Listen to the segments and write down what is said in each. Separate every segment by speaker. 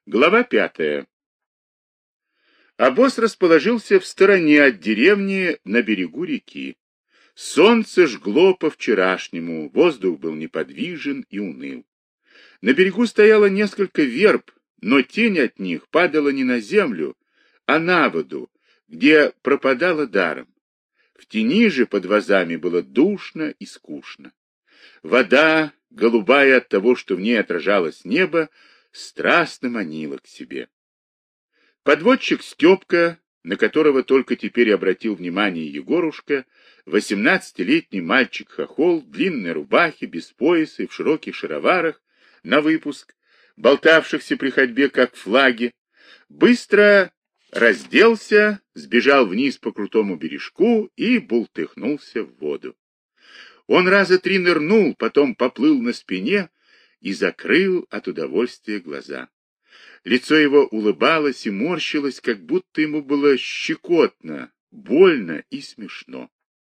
Speaker 1: Глава 5. Обоз расположился в стороне от деревни на берегу реки. Солнце жгло по-вчерашнему, воздух был неподвижен и уныл. На берегу стояло несколько верб, но тень от них падала не на землю, а на воду, где пропадала даром. В тени же под вазами было душно и скучно. Вода, голубая от того, что в ней отражалось небо, страстно манила к себе. Подводчик Степка, на которого только теперь обратил внимание Егорушка, 18-летний мальчик-хохол, в длинной рубахе, без пояса и в широких шароварах, на выпуск, болтавшихся при ходьбе как флаги, быстро разделся, сбежал вниз по крутому бережку и бултыхнулся в воду. Он раза 3 нырнул, потом поплыл на спине и закрыл от удовольствия глаза. Лицо его улыбалось и морщилось, как будто ему было щекотно, больно и смешно.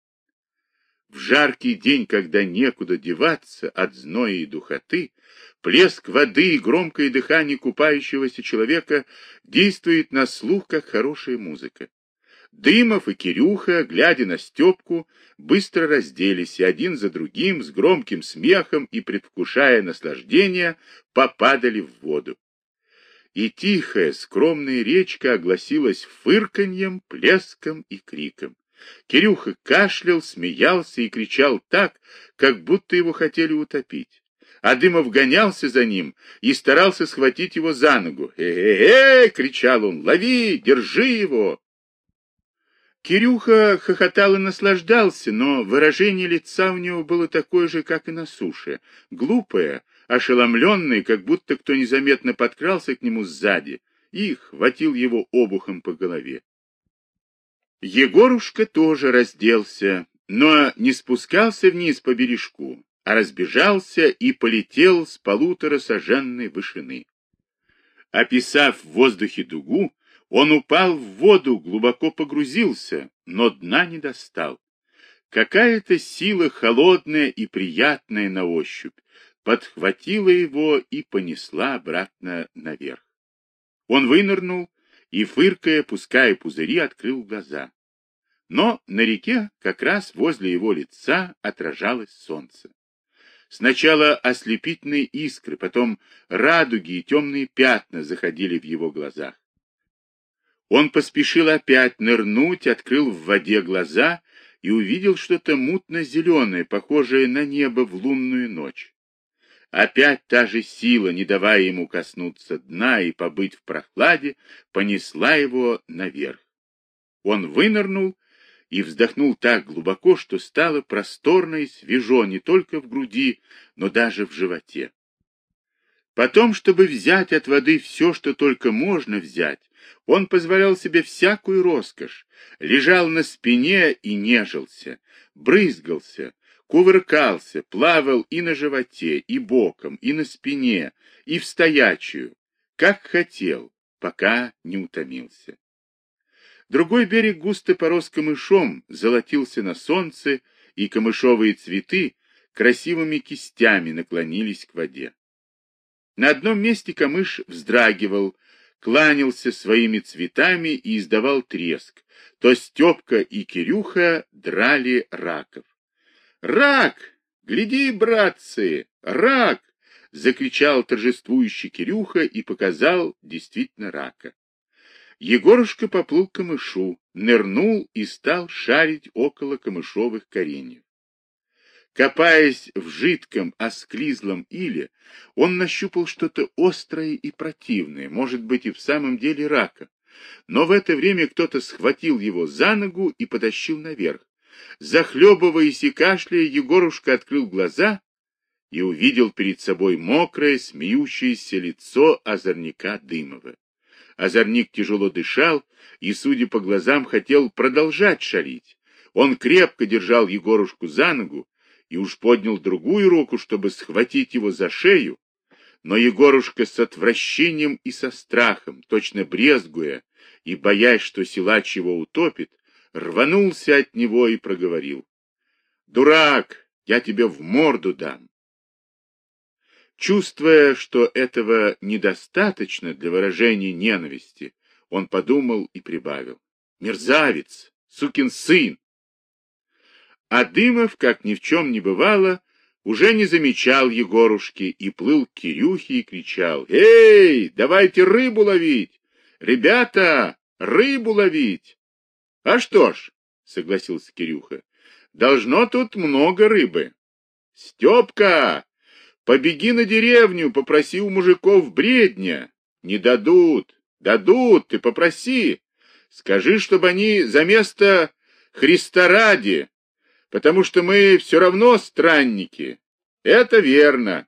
Speaker 1: В жаркий день, когда некуда деваться от зноя и духоты, плеск воды и громкое дыхание купающегося человека действует на слух, как хорошая музыка. Дымов и Кирюха, глядя на Степку, быстро разделись и один за другим с громким смехом и предвкушая наслаждение попадали в воду. И тихая, скромная речка огласилась фырканьем, плеском и криком. Кирюха кашлял, смеялся и кричал так, как будто его хотели утопить. А Дымов гонялся за ним и старался схватить его за ногу. «Э-э-э!» — кричал он. «Лови! Держи его!» Кирюха хохотал и наслаждался, но выражение лица у него было такое же, как и на суше. Глупое, ошеломленное, как будто кто незаметно подкрался к нему сзади и хватил его обухом по голове. Егорушка тоже разделся, но не спускался вниз по бережку, а разбежался и полетел с 1,5-саженной вышины. Описав в воздухе дугу, он упал в воду, глубоко погрузился, но дна не достал. Какая-то сила холодная и приятная на ощупь подхватила его и понесла обратно наверх. Он вынырнул и, фыркая, пуская пузыри, открыл глаза. Но на реке, как раз возле его лица, отражалось солнце. Сначала ослепительные искры, потом радуги и темные пятна заходили в его глазах. Он поспешил опять нырнуть, открыл в воде глаза и увидел что-то мутно-зеленое, похожее на небо в лунную ночь. Опять та же сила, не давая ему коснуться дна и побыть в прохладе, понесла его наверх. Он вынырнул и вздохнул так глубоко, что стало просторно и свежо не только в груди, но даже в животе. Потом, чтобы взять от воды все, что только можно взять, он позволял себе всякую роскошь, лежал на спине и нежился, брызгался, кувыркался, плавал и на животе, и боком, и на спине, и в стоячую, как хотел, пока не утомился. Другой берег густо порос камышом, золотился на солнце, и камышовые цветы красивыми кистями наклонились к воде. На одном месте камыш вздрагивал, кланялся своими цветами и издавал треск. То Степка и Кирюха драли раков. «Рак! Гляди, братцы! Рак!» — закричал торжествующий Кирюха и показал действительно рака. Егорушка поплыл к камышу, нырнул и стал шарить около камышовых кореньев. Копаясь в жидком, осклизлом иле, он нащупал что-то острое и противное, может быть, и в самом деле рака. Но в это время кто-то схватил его за ногу и потащил наверх. Захлебываясь и кашляя, Егорушка открыл глаза и увидел перед собой мокрое, смеющееся лицо озорника Дымова. Озорник тяжело дышал и, судя по глазам, хотел продолжать шалить. Он крепко держал Егорушку за ногу и уж поднял другую руку, чтобы схватить его за шею, но Егорушка с отвращением и со страхом, точно брезгуя и боясь, что силач его утопит, рванулся от него и проговорил: «Дурак, я тебе в морду дам!» Чувствуя, что этого недостаточно для выражения ненависти, он подумал и прибавил: «Мерзавец! Сукин сын!» А Дымов, как ни в чем не бывало, уже не замечал Егорушки и плыл к Кирюхе и кричал: «Эй, давайте рыбу ловить! Ребята, рыбу ловить!» «А что ж», — согласился Кирюха, — «должно тут много рыбы». «Степка, побеги на деревню, попроси у мужиков бредня». «Не дадут, дадут, ты попроси. Скажи, чтобы они за место Христа ради, потому что мы все равно странники». «Это верно».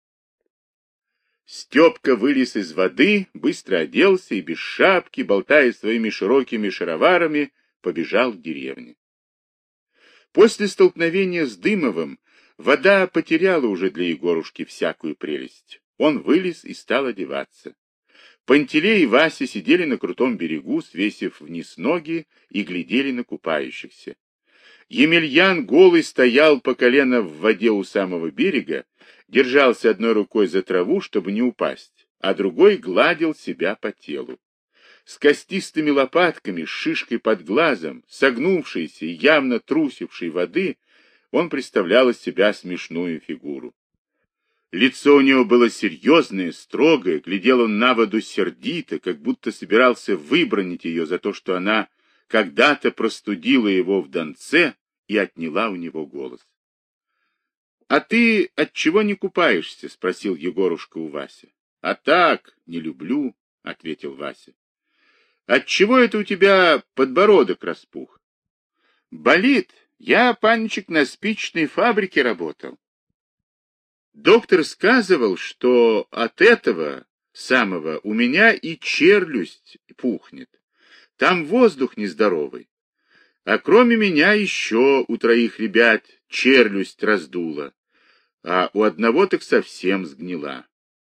Speaker 1: Степка вылез из воды, быстро оделся и без шапки, болтая своими широкими шароварами, побежал к деревне. После столкновения с Дымовым вода потеряла уже для Егорушки всякую прелесть. Он вылез и стал одеваться. Пантелей и Вася сидели на крутом берегу, свесив вниз ноги, и глядели на купающихся. Емельян голый стоял по колено в воде у самого берега, держался одной рукой за траву, чтобы не упасть, а другой гладил себя по телу. С костистыми лопатками, с шишкой под глазом, согнувшейся и явно трусившей воды, он представлял из себя смешную фигуру. Лицо у него было серьезное, строгое, глядел он на воду сердито, как будто собирался выбранить ее за то, что она когда-то простудила его в Донце и отняла у него голос. — А ты отчего не купаешься? — спросил Егорушка у Васи. — А так, не люблю, — ответил Вася. — Отчего это у тебя подбородок распух? — Болит. Я, панчик, на спичной фабрике работал. Доктор сказывал, что от этого самого у меня и челюсть пухнет. Там воздух нездоровый. А кроме меня еще у 3 ребят челюсть раздула, а у одного так совсем сгнила.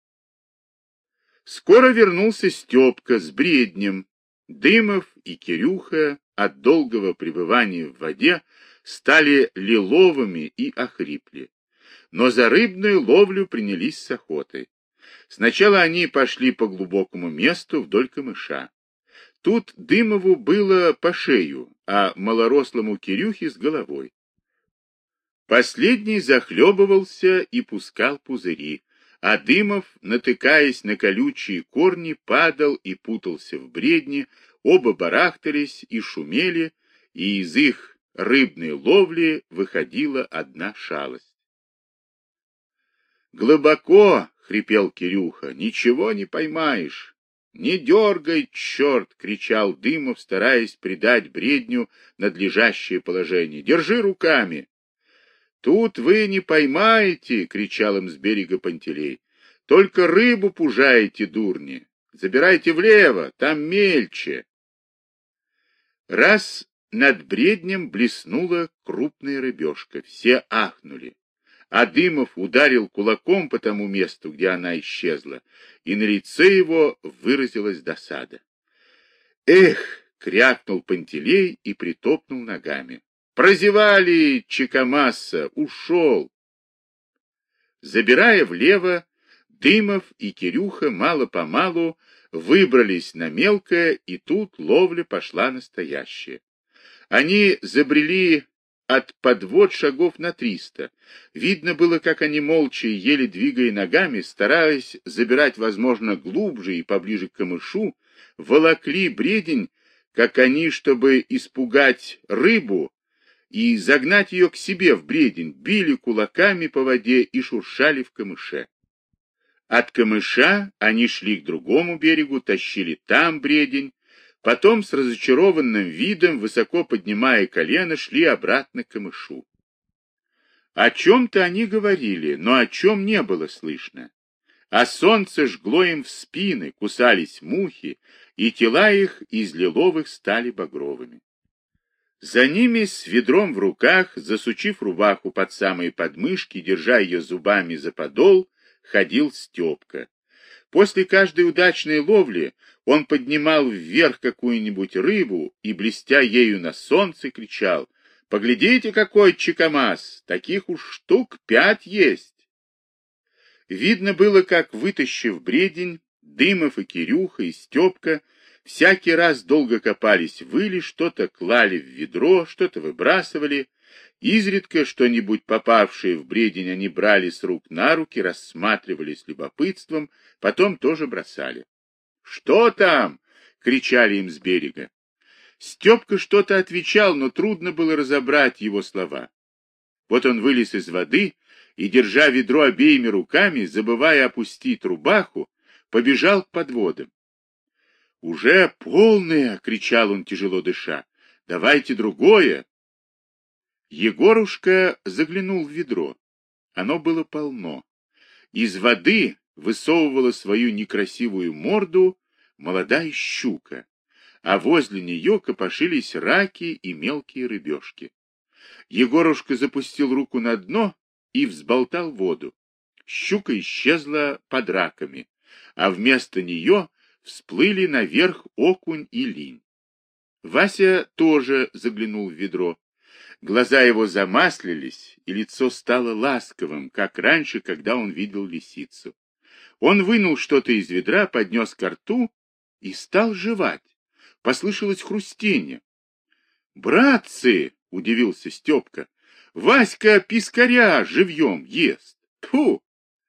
Speaker 1: Скоро вернулся Степка с бреднем. Дымов и Кирюха от долгого пребывания в воде стали лиловыми и охрипли. Но за рыбную ловлю принялись с охотой. Сначала они пошли по глубокому месту вдоль камыша. Тут Дымову было по шею, а малорослому Кирюхе с головой. Последний захлебывался и пускал пузыри, а Дымов, натыкаясь на колючие корни, падал и путался в бредне, оба барахтались и шумели, и из их рыбной ловли выходила одна шалость. «Глубоко!» — хрипел Кирюха. «Ничего не поймаешь!» «Не дергай, черт!» — кричал Дымов, стараясь придать бредню надлежащее положение. «Держи руками!» «Тут вы не поймаете!» — кричал им с берега Пантелей. «Только рыбу пужаете, дурни! Забирайте влево, там мельче!» Раз над бреднем блеснула крупная рыбешка. Все ахнули. А Дымов ударил кулаком по тому месту, где она исчезла, и на лице его выразилась досада. «Эх!» — крякнул Пантелей и притопнул ногами. «Прозевали, Чекамасса! Ушел!» Забирая влево, Дымов и Кирюха мало-помалу выбрались на мелкое, и тут ловля пошла настоящая. Они забрели от подвод шагов на 300. Видно было, как они молча и еле двигая ногами, стараясь забирать, возможно, глубже и поближе к камышу, волокли бредень, как они, чтобы испугать рыбу и загнать ее к себе в бредень, били кулаками по воде и шуршали в камыше. От камыша они шли к другому берегу, тащили там бредень, потом с разочарованным видом, высоко поднимая колено, шли обратно к камышу. О чем-то они говорили, но о чем не было слышно. А солнце жгло им в спины, кусались мухи, и тела их из лиловых стали багровыми. За ними с ведром в руках, засучив рубаху под самые подмышки, держа ее зубами за подол, ходил Степка. После каждой удачной ловли он поднимал вверх какую-нибудь рыбу и, блестя ею на солнце, кричал: «Поглядите, какой чекамас! Таких уж штук 5 есть!» Видно было, как, вытащив бредень, Дымов и Кирюха и Степка всякий раз долго копались в иле, что-то клали в ведро, что-то выбрасывали. Изредка что-нибудь попавшее в бредень они брали с рук на руки, рассматривали с любопытством, потом тоже бросали. «Что там?» — кричали им с берега. Степка что-то отвечал, но трудно было разобрать его слова. Вот он вылез из воды и, держа ведро обеими руками, забывая опустить рубаху, побежал к подводам. «Уже полное!» — кричал он, тяжело дыша. «Давайте другое!» Егорушка заглянул в ведро. Оно было полно. Из воды высовывала свою некрасивую морду молодая щука, а возле нее копошились раки и мелкие рыбешки. Егорушка запустил руку на дно и взболтал воду. Щука исчезла под раками, а вместо нее всплыли наверх окунь и линь. Вася тоже заглянул в ведро. Глаза его замаслились, и лицо стало ласковым, как раньше, когда он видел лисицу. Он вынул что-то из ведра, поднес ко рту и стал жевать. Послышалось хрустенье. «Братцы!» — удивился Степка. «Васька пискаря живьем ест! Тьфу!»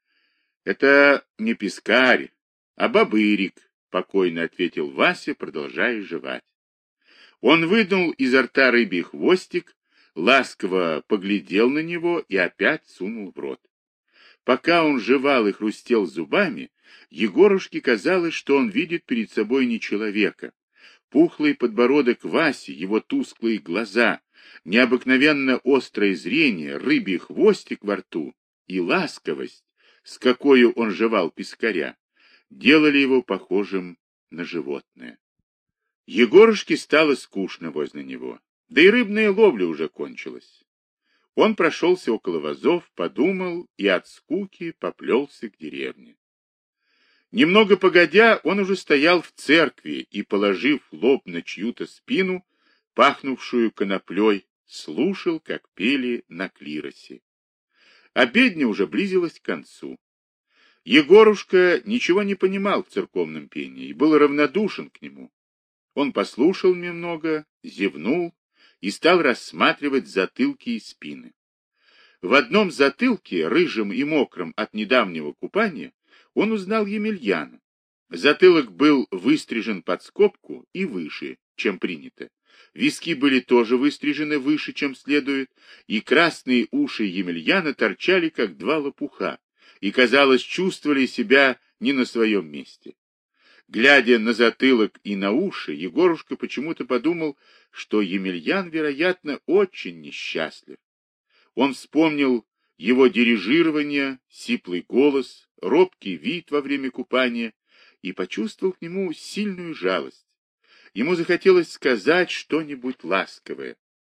Speaker 1: «Это не пискарь, а бобырик», — покойно ответил Вася, продолжая жевать. Он вынул изо рта рыбий хвостик, ласково поглядел на него и опять сунул в рот. Пока он жевал и хрустел зубами, Егорушке казалось, что он видит перед собой не человека. Пухлый подбородок Васи, его тусклые глаза, необыкновенно острое зрение, рыбий хвостик во рту и ласковость, с какой он жевал пескаря, делали его похожим на животное. Егорушке стало скучно возле него, да и рыбная ловля уже кончилась. Он прошелся около вазов, подумал и от скуки поплелся к деревне. Немного погодя, он уже стоял в церкви и, положив лоб на чью-то спину, пахнувшую коноплей, слушал, как пели на клиросе. Обедня уже близилась к концу. Егорушка ничего не понимал в церковном пении и был равнодушен к нему. Он послушал немного, зевнул и стал рассматривать затылки и спины. В одном затылке, рыжем и мокром от недавнего купания, он узнал Емельяна. Затылок был выстрижен под скобку и выше, чем принято. Виски были тоже выстрижены выше, чем следует, и красные уши Емельяна торчали, как два лопуха, и, казалось, чувствовали себя не на своем месте. Глядя на затылок и на уши, Егорушка почему-то подумал, что Емельян, вероятно, очень несчастлив. Он вспомнил его дирижирование, сиплый голос, робкий вид во время купания и почувствовал к нему сильную жалость. Ему захотелось сказать что-нибудь ласковое.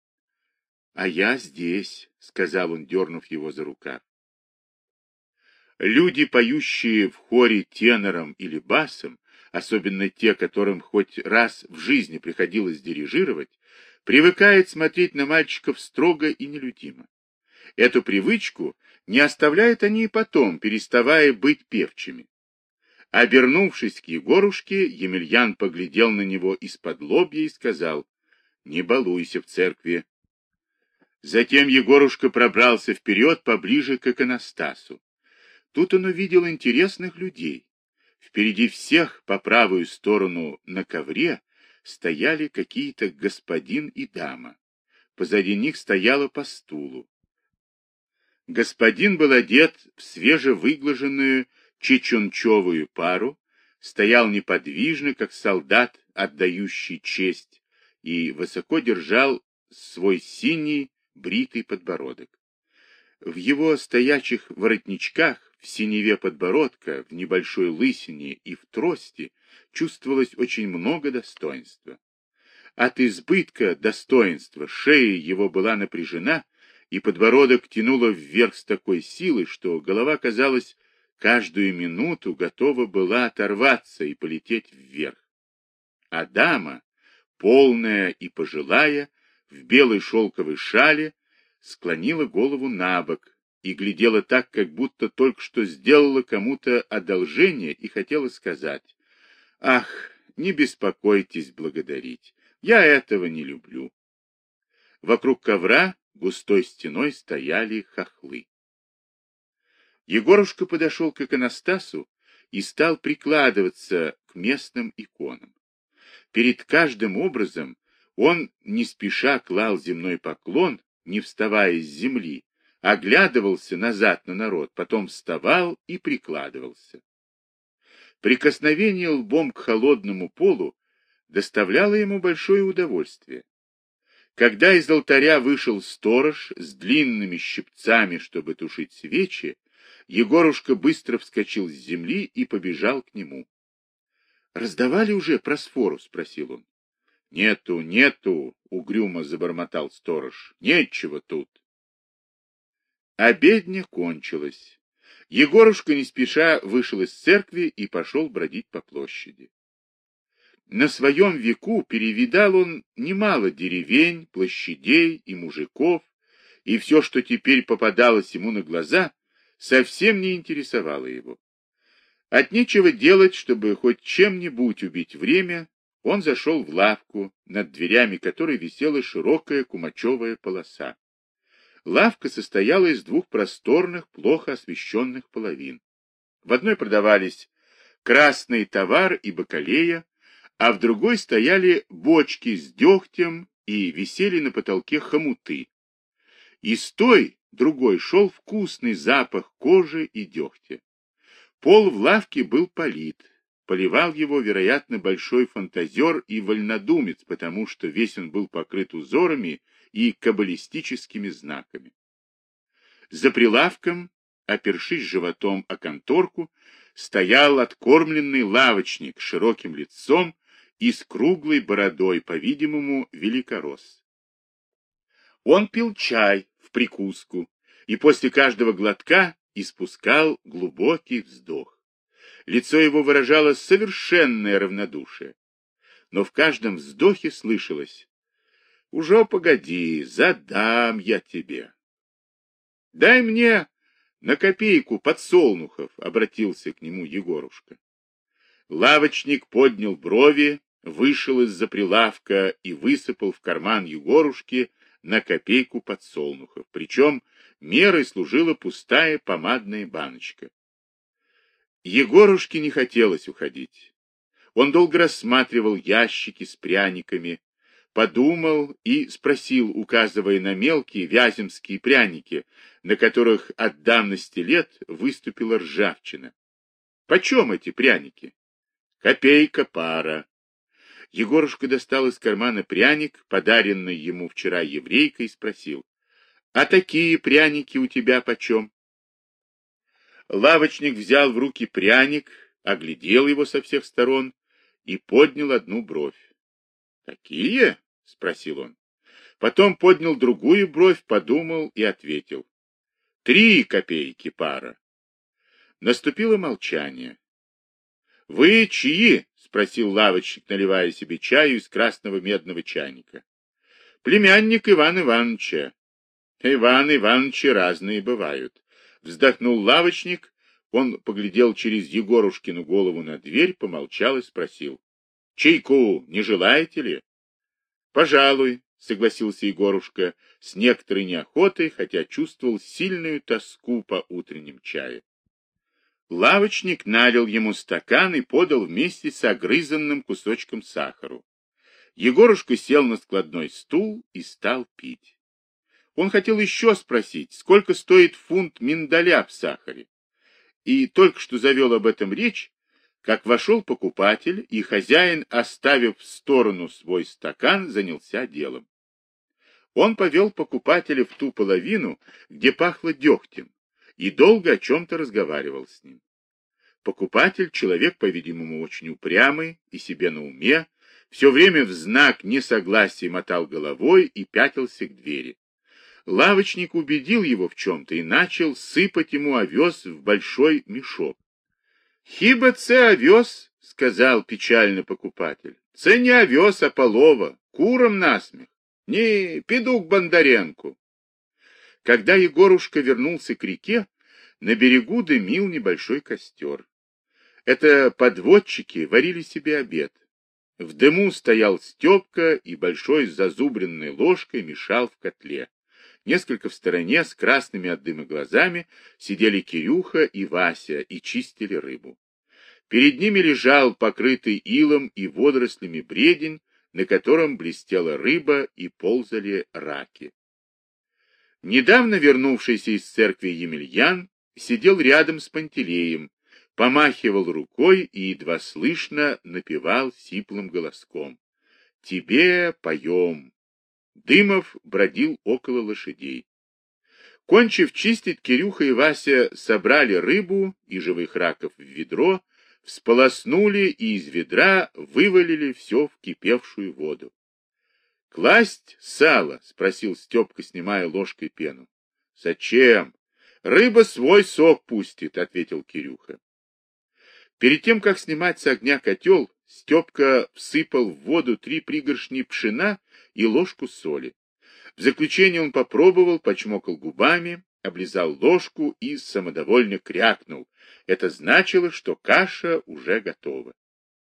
Speaker 1: — А я здесь, — сказал он, дернув его за рукав. Люди, поющие в хоре тенором или басом, особенно те, которым хоть раз в жизни приходилось дирижировать, привыкают смотреть на мальчиков строго и нелюдимо. Эту привычку не оставляют они и потом, переставая быть певчими. Обернувшись к Егорушке, Емельян поглядел на него из-под лобья и сказал: «Не балуйся в церкви». Затем Егорушка пробрался вперед поближе к иконостасу. Тут он увидел интересных людей. Впереди всех, по правую сторону на ковре, стояли какие-то господин и дама. Позади них стояло по стулу. Господин был одет в свежевыглаженную чечунчевую пару, стоял неподвижно, как солдат, отдающий честь, и высоко держал свой синий бритый подбородок. В его стоячих воротничках, в синеве подбородка, в небольшой лысине и в трости чувствовалось очень много достоинства. От избытка достоинства шея его была напряжена, и подбородок тянуло вверх с такой силой, что голова, казалось, каждую минуту готова была оторваться и полететь вверх. А дама, полная и пожилая, в белой шелковой шале, склонила голову набок, и глядела так, как будто только что сделала кому-то одолжение и хотела сказать: «Ах, не беспокойтесь благодарить, я этого не люблю». Вокруг ковра густой стеной стояли хохлы. Егорушка подошел к иконостасу и стал прикладываться к местным иконам. Перед каждым образом он не спеша клал земной поклон, не вставая с земли, оглядывался назад на народ, потом вставал и прикладывался. Прикосновение лбом к холодному полу доставляло ему большое удовольствие. Когда из алтаря вышел сторож с длинными щипцами, чтобы тушить свечи, Егорушка быстро вскочил с земли и побежал к нему. — Раздавали уже просфору? — спросил он. — Нету, нету, — угрюмо забормотал сторож. — Нечего тут. Обедня кончилась. Егорушка не спеша вышел из церкви и пошел бродить по площади. На своем веку перевидал он немало деревень, площадей и мужиков, и все, что теперь попадалось ему на глаза, совсем не интересовало его. От нечего делать, чтобы хоть чем-нибудь убить время, он зашел в лавку, над дверями которой висела широкая кумачевая полоса. Лавка состояла из двух просторных, плохо освещенных половин. В одной продавались красный товар и бакалея, а в другой стояли бочки с дегтем и висели на потолке хомуты. Из той, другой, шел вкусный запах кожи и дегтя. Пол в лавке был полит. Поливал его, вероятно, большой фантазер и вольнодумец, потому что весь он был покрыт узорами и каббалистическими знаками. За прилавком, опершись животом о конторку, стоял откормленный лавочник с широким лицом и с круглой бородой, по-видимому, великорос. Он пил чай в прикуску и после каждого глотка испускал глубокий вздох. Лицо его выражало совершенное равнодушие, но в каждом вздохе слышалось: «Уже погоди, задам я тебе». «Дай мне на копейку подсолнухов», — обратился к нему Егорушка. Лавочник поднял брови, вышел из-за прилавка и высыпал в карман Егорушки на копейку подсолнухов, причем мерой служила пустая помадная баночка. Егорушке не хотелось уходить. Он долго рассматривал ящики с пряниками, подумал и спросил, указывая на мелкие вяземские пряники, на которых от давности лет выступила ржавчина: «Почем эти пряники?» «Копейка пара». Егорушка достал из кармана пряник, подаренный ему вчера еврейкой, и спросил: «А такие пряники у тебя почем?» Лавочник взял в руки пряник, оглядел его со всех сторон и поднял одну бровь. «Такие?» — спросил он. Потом поднял другую бровь, подумал и ответил: 3 копейки пара. Наступило молчание. «Вы чьи?» — спросил лавочник, наливая себе чаю из красного медного чайника. «Племянник Ивана Ивановича». «Иван Ивановичи разные бывают», — вздохнул лавочник. Он поглядел через Егорушкину голову на дверь, помолчал и спросил: «Чайку не желаете ли?» «Пожалуй», — согласился Егорушка с некоторой неохотой, хотя чувствовал сильную тоску по утренним чаю. Лавочник налил ему стакан и подал вместе с огрызанным кусочком сахару. Егорушка сел на складной стул и стал пить. Он хотел еще спросить, сколько стоит фунт миндаля в сахаре, и только что завел об этом речь, как вошел покупатель, и хозяин, оставив в сторону свой стакан, занялся делом. Он повел покупателя в ту половину, где пахло дегтем, и долго о чем-то разговаривал с ним. Покупатель, человек, по-видимому, очень упрямый и себе на уме, все время в знак несогласия мотал головой и пятился к двери. Лавочник убедил его в чем-то и начал сыпать ему овес в большой мешок. «Хиба це овес?» — сказал печально покупатель. «Це не овес, а полова, курам насмех. Не, піду к Бондаренку». Когда Егорушка вернулся к реке, на берегу дымил небольшой костер. Это подводчики варили себе обед. В дыму стоял Степка и большой зазубренной ложкой мешал в котле. Несколько в стороне с красными от дыма глазами сидели Кирюха и Вася и чистили рыбу. Перед ними лежал покрытый илом и водорослями бредень, на котором блестела рыба и ползали раки. Недавно вернувшийся из церкви Емельян сидел рядом с Пантелеем, помахивал рукой и едва слышно напевал сиплым голоском: «Тебе поем». Дымов бродил около лошадей. Кончив чистить, Кирюха и Вася собрали рыбу и живых раков в ведро, всполоснули и из ведра вывалили все в кипевшую воду. — Класть сало? — спросил Степка, снимая ложкой пену. — Зачем? Рыба свой сок пустит, — ответил Кирюха. Перед тем, как снимать с огня котел, Степка всыпал в воду 3 пригоршни пшена и ложку соли. В заключение он попробовал, почмокал губами, облизал ложку и самодовольно крякнул. Это значило, что каша уже готова.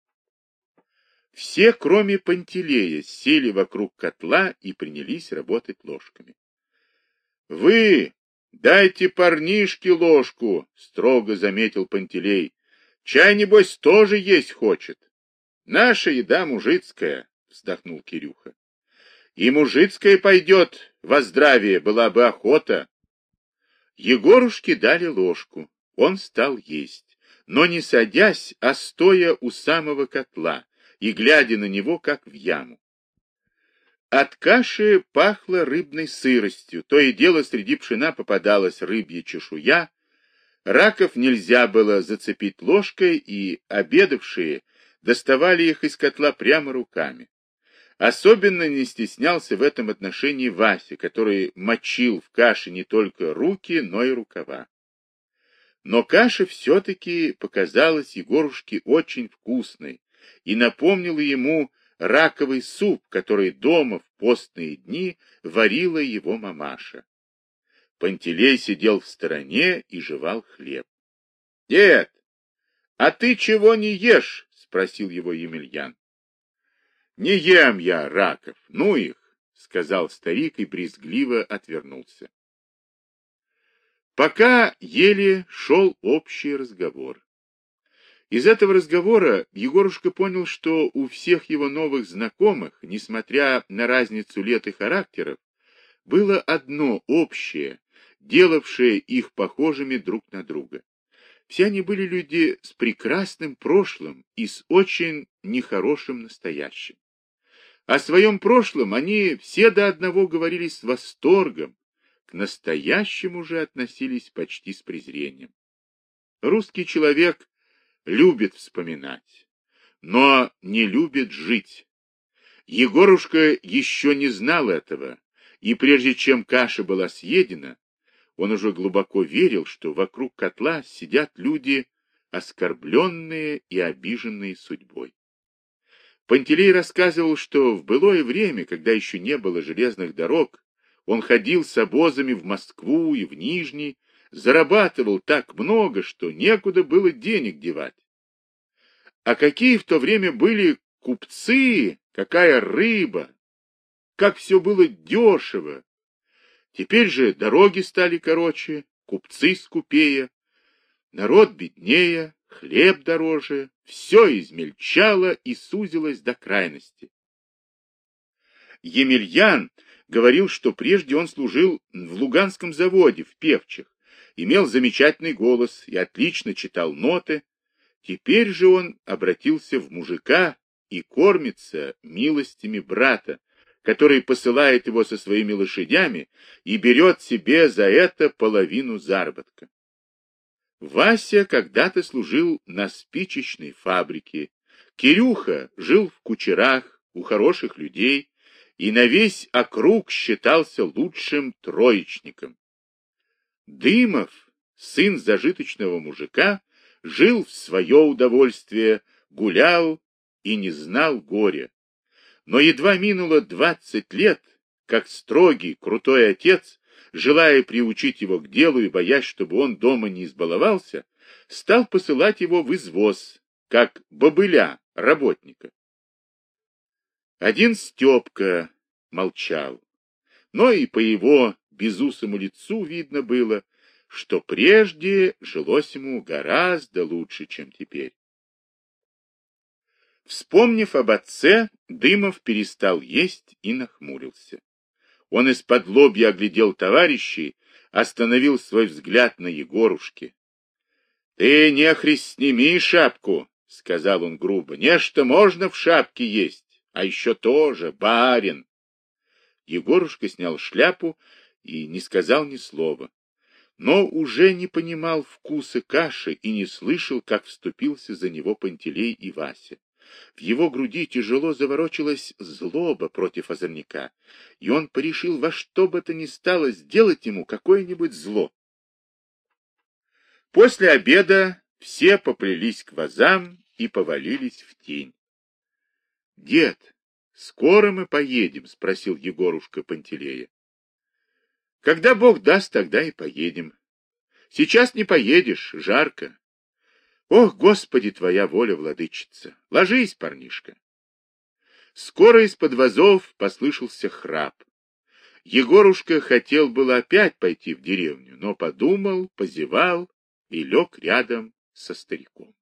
Speaker 1: Все, кроме Пантелея, сели вокруг котла и принялись работать ложками. — Вы дайте парнишке ложку, — строго заметил Пантелей. — Чай, небось, тоже есть хочет. — Наша еда мужицкая, — вздохнул Кирюха. — И мужицкая пойдет, во здравие была бы охота. Егорушке дали ложку. Он стал есть, но не садясь, а стоя у самого котла и глядя на него, как в яму. От каши пахло рыбной сыростью, то и дело среди пшена попадалась рыбья чешуя, раков нельзя было зацепить ложкой, и обедавшие доставали их из котла прямо руками. Особенно не стеснялся в этом отношении Вася, который мочил в каше не только руки, но и рукава. Но каша все-таки показалась Егорушке очень вкусной и напомнила ему раковый суп, который дома в постные дни варила его мамаша. Пантелей сидел в стороне и жевал хлеб. — Дед, а ты чего не ешь? — спросил его Емельян. — Не ем я раков, ну их, — сказал старик и брезгливо отвернулся. Пока ели, шел общий разговор. Из этого разговора Егорушка понял, что у всех его новых знакомых, несмотря на разницу лет и характеров, было одно общее, делавшее их похожими друг на друга. Все они были люди с прекрасным прошлым и с очень нехорошим настоящим. О своем прошлом они все до одного говорили с восторгом, к настоящему же относились почти с презрением. Русский человек любит вспоминать, но не любит жить. Егорушка еще не знал этого, и прежде чем каша была съедена, он уже глубоко верил, что вокруг котла сидят люди, оскорбленные и обиженные судьбой. Пантелей рассказывал, что в былое время, когда еще не было железных дорог, он ходил с обозами в Москву и в Нижний, зарабатывал так много, что некуда было денег девать. А какие в то время были купцы, какая рыба, как все было дешево. Теперь же дороги стали короче, купцы скупее, народ беднее, хлеб дороже, все измельчало и сузилось до крайности. Емельян говорил, что прежде он служил в Луганском заводе, в Певчих, имел замечательный голос и отлично читал ноты. Теперь же он обратился в мужика и кормится милостями брата, который посылает его со своими лошадями и берет себе за это половину заработка. Вася когда-то служил на спичечной фабрике, Кирюха жил в кучерах у хороших людей и на весь округ считался лучшим троечником. Дымов, сын зажиточного мужика, жил в свое удовольствие, гулял и не знал горя. Но едва минуло 20 лет, как строгий, крутой отец желая приучить его к делу и боясь, чтобы он дома не избаловался, стал посылать его в извоз, как бобыля, работника. Один Степка молчал, но и по его безусому лицу видно было, что прежде жилось ему гораздо лучше, чем теперь. Вспомнив об отце, Дымов перестал есть и нахмурился. Он из-под лобья оглядел товарищей, остановил свой взгляд на Егорушке. — Ты, нехрист, сними шапку, — сказал он грубо. — Нечто можно в шапке есть, а еще тоже барин. Егорушка снял шляпу и не сказал ни слова, но уже не понимал вкуса каши и не слышал, как вступился за него Пантелей и Вася. В его груди тяжело заворочилась злоба против озорника, и он порешил во что бы то ни стало сделать ему какое-нибудь зло. После обеда все поплелись к вазам и повалились в тень. — Дед, скоро мы поедем? — спросил Егорушка Пантелея. — Когда Бог даст, тогда и поедем. Сейчас не поедешь, жарко. Ох, Господи, твоя воля, владычица! Ложись, парнишка! Скоро из-под вазов послышался храп. Егорушка хотел было опять пойти в деревню, но подумал, позевал и лег рядом со стариком.